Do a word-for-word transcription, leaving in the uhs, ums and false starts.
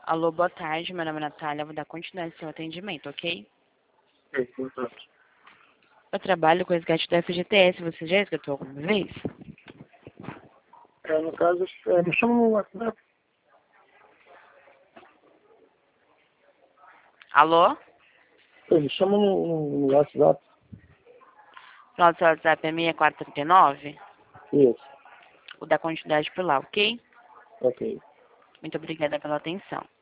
Alô, boa tarde. Meu nome é Natália. Vou dar continuidade ao seu atendimento, ok? É, portanto. Eu trabalho com resgate do F G T S. Você já resgatou alguma vez? É, no caso, é, me chama no WhatsApp. Alô? É, me chama no, no WhatsApp. Nosso WhatsApp é seis quatro três nove. Isso. Vou dar continuidade por lá, ok? Ok. Muito obrigada pela atenção.